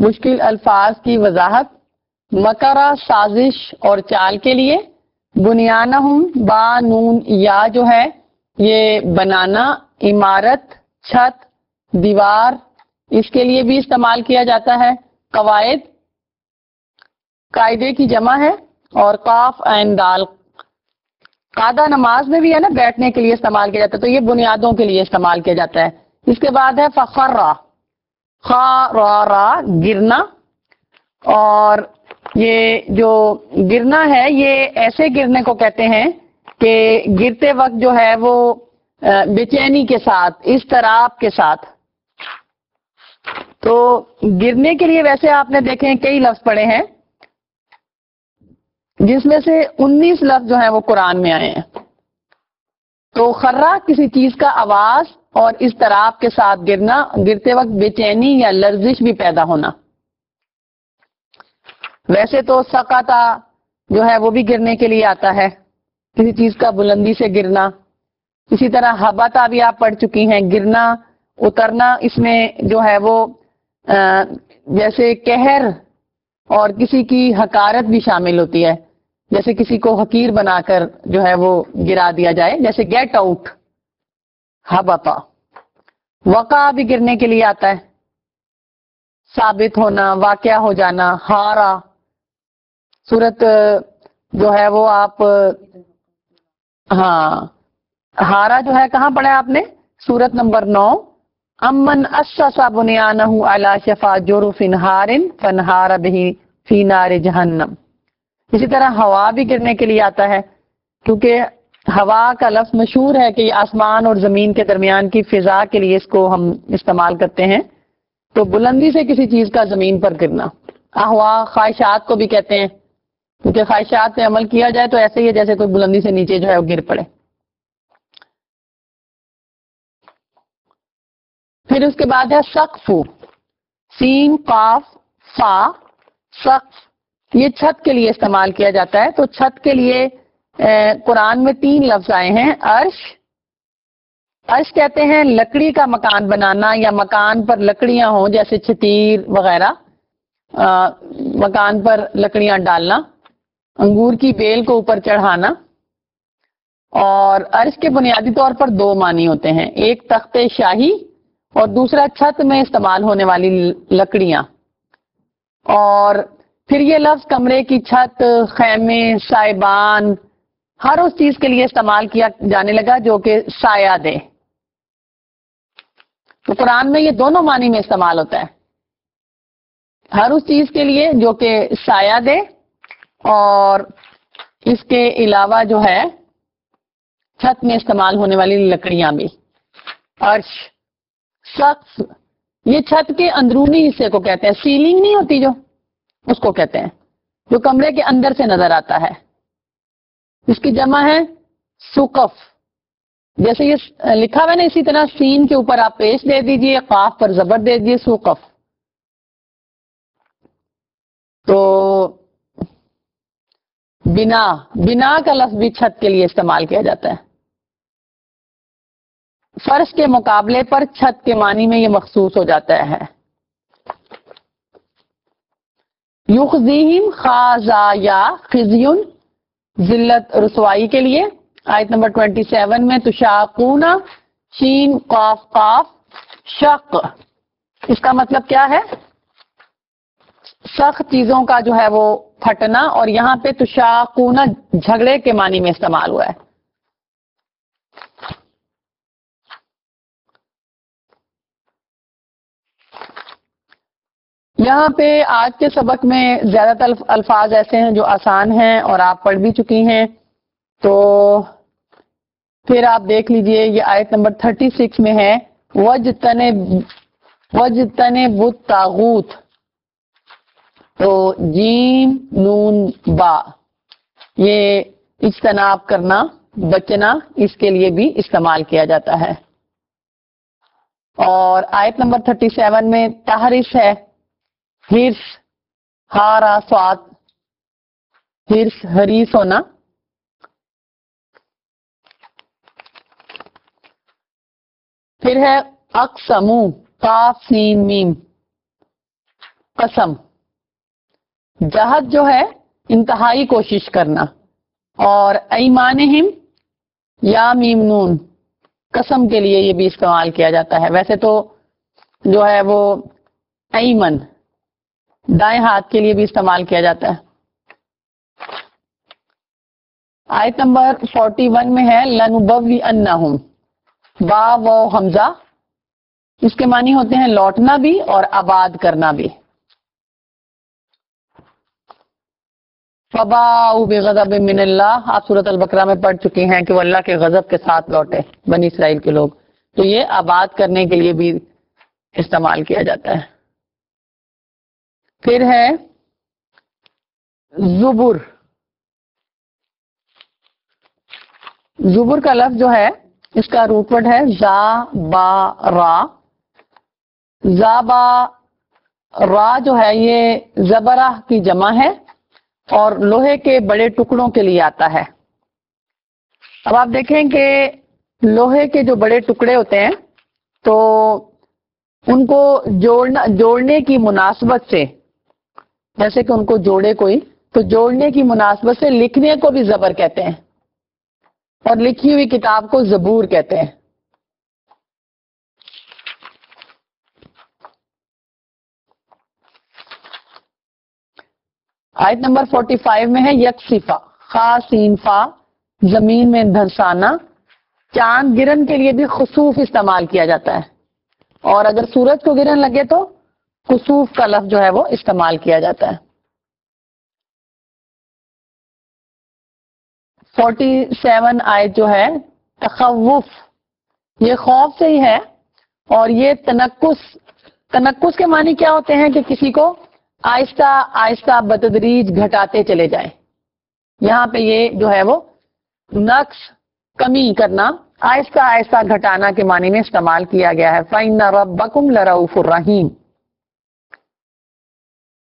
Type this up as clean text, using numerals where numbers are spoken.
مشکل الفاظ کی وضاحت، مکرہ سازش اور چال کے لیے، بنیانہم با نون یا جو ہے یہ بنانا، عمارت، چھت، دیوار، اس کے لیے بھی استعمال کیا جاتا ہے، قواعد، قاعدے کی جمع ہے، اور قاف عین دال، قاعدہ نماز میں بھی ہے نا بیٹھنے کے لیے استعمال کیا جاتا ہے، تو یہ بنیادوں کے لیے استعمال کیا جاتا ہے۔ اس کے بعد ہے فخرہ، خا را را گرنا، اور یہ جو گرنا ہے یہ ایسے گرنے کو کہتے ہیں کہ گرتے وقت جو ہے وہ بے چینی کے ساتھ، اضطراب کے ساتھ۔ تو گرنے کے لیے ویسے آپ نے دیکھیں کئی لفظ پڑھے ہیں، جس میں سے 19 لفظ جو ہیں وہ قرآن میں آئے ہیں۔ تو خرہ کسی چیز کا آواز اور اضطراب کے ساتھ گرنا، گرتے وقت بے چینی یا لرزش بھی پیدا ہونا۔ ویسے تو سقطا جو ہے وہ بھی گرنے کے لیے آتا ہے، کسی چیز کا بلندی سے گرنا۔ اسی طرح ہبتا بھی آپ پڑھ چکی ہیں، گرنا، اترنا، اس میں جو ہے وہ جیسے قہر اور کسی کی حقارت بھی شامل ہوتی ہے، جیسے کسی کو حقیر بنا کر جو ہے وہ گرا دیا جائے، جیسے گیٹ آؤٹ، ہبتا۔ وقع بھی گرنے کے لیے آتا ہے، ثابت ہونا، واقعہ ہو جانا۔ ہارا صورت جو ہے وہ آپ ہاں ہارا جو ہے کہاں پڑھا آپ نے؟ سورت نمبر 9، امن اسس بنیانہ علی شفا جرف ہار فانہار بہ فی نار جہنم۔ اسی طرح ہوا بھی گرنے کے لیے آتا ہے، کیونکہ ہوا کا لفظ مشہور ہے کہ یہ آسمان اور زمین کے درمیان کی فضا کے لیے اس کو ہم استعمال کرتے ہیں۔ تو بلندی سے کسی چیز کا زمین پر گرنا۔ احوا خواہشات کو بھی کہتے ہیں، کیونکہ خواہشات پہ عمل کیا جائے تو ایسے ہی ہے جیسے کوئی بلندی سے نیچے جو ہے وہ گر پڑے۔ پھر اس کے بعد ہے سقف، سین قاف فا، سقف، یہ چھت کے لیے استعمال کیا جاتا ہے۔ تو چھت کے لیے قرآن میں 3 لفظ آئے ہیں، عرش، عرش کہتے ہیں لکڑی کا مکان بنانا یا مکان پر لکڑیاں ہوں جیسے چھتیر وغیرہ، مکان پر لکڑیاں ڈالنا، انگور کی بیل کو اوپر چڑھانا۔ اور عرش کے بنیادی طور پر 2 معنی ہوتے ہیں، ایک تخت شاہی اور دوسرا چھت میں استعمال ہونے والی لکڑیاں۔ اور پھر یہ لفظ کمرے کی چھت، خیمے، سائبان، ہر اس چیز کے لیے استعمال کیا جانے لگا جو کہ سایہ دے۔ تو قرآن میں یہ دونوں معنی میں استعمال ہوتا ہے، ہر اس چیز کے لیے جو کہ سایہ دے، اور اس کے علاوہ جو ہے چھت میں استعمال ہونے والی لکڑیاں بھی۔ عرش، سقف، یہ چھت کے اندرونی حصے کو کہتے ہیں، سیلنگ نہیں ہوتی جو، اس کو کہتے ہیں، جو کمرے کے اندر سے نظر آتا ہے۔ اس کی جمع ہے سقف، جیسے یہ لکھا ہوا ہے نا، اسی طرح سین کے اوپر آپ پیش دے دیجئے، قاف پر زبر دے دیجئے، سقف۔ تو بنا، بنا کا لفظ بھی چھت کے لیے استعمال کیا جاتا ہے۔ فرش کے مقابلے پر چھت کے معنی میں یہ مخصوص ہو جاتا ہے۔ یخزیہم خازا یا خزیون، ذلت رسوائی کے لیے۔ آیت نمبر 27 میں تشاقون، شین قاف قاف، شق، اس کا مطلب کیا ہے؟ سخت چیزوں کا جو ہے وہ پھٹنا، اور یہاں پہ تشاقون جھگڑے کے معنی میں استعمال ہوا ہے۔ یہاں پہ آج کے سبق میں زیادہ تر الفاظ ایسے ہیں جو آسان ہیں اور آپ پڑھ بھی چکی ہیں، تو پھر آپ دیکھ لیجئے یہ آیت نمبر 36 میں ہے وَاجْتَنِبُوا الطَّاغُوتَ، تو جیم نون با، یہ اجتناب کرنا، بچنا، اس کے لیے بھی استعمال کیا جاتا ہے۔ اور آیت نمبر 37 میں تحرش ہے، ہرس، ہارا سواد، ہرس حریص ہونا۔ پھر ہے اقسمو، قاف سین میم، قسم. جہد جو ہے انتہائی کوشش کرنا. اور ایمانہم یا میم نون قسم کے لیے یہ بھی استعمال کیا جاتا ہے. ویسے تو جو ہے وہ ایمن دائیں ہاتھ کے لیے بھی استعمال کیا جاتا ہے. آیت نمبر 41 میں ہے لَنُبَوِّئَنَّهُمْ. با و حمزہ اس کے معنی ہوتے ہیں لوٹنا بھی اور آباد کرنا بھی. فَبَاءُوا بِغَضَبٍ مِّنَ اللَّهِ آپ سورۃ البقرہ میں پڑھ چکے ہیں کہ وہ اللہ کے غضب کے ساتھ لوٹے بنی اسرائیل کے لوگ. تو یہ آباد کرنے کے لیے بھی استعمال کیا جاتا ہے. پھر ہے زبر. زبر کا لفظ جو ہے اس کا روٹ ورڈ ہے زا با را. زا با را جو ہے یہ زبرہ کی جمع ہے اور لوہے کے بڑے ٹکڑوں کے لیے آتا ہے. اب آپ دیکھیں کہ لوہے کے جو بڑے ٹکڑے ہوتے ہیں تو ان کو جوڑنے کی مناسبت سے, جیسے کہ ان کو جوڑے کوئی, تو جوڑنے کی مناسبت سے لکھنے کو بھی زبر کہتے ہیں اور لکھی ہوئی کتاب کو زبور کہتے ہیں. آیت نمبر 45 میں ہے یکسفا. خا سین فا زمین میں دھنسانا. چاند گرن کے لیے بھی خسوف استعمال کیا جاتا ہے اور اگر سورج کو گرن لگے تو خسوف کا لفظ جو ہے وہ استعمال کیا جاتا ہے. 47 آیت جو ہے تخوف, یہ خوف سے ہی ہے اور یہ تنکس کے معنی کیا ہوتے ہیں کہ کسی کو آہستہ آہستہ بتدریج گھٹاتے چلے جائیں. یہاں پہ یہ جو ہے وہ نقص کمی کرنا, آہستہ آہستہ گھٹانا کے معنی میں استعمال کیا گیا ہے. فَإِنَّ رَبَّكُمْ لَرَءُوفٌ رَحِيمٌ.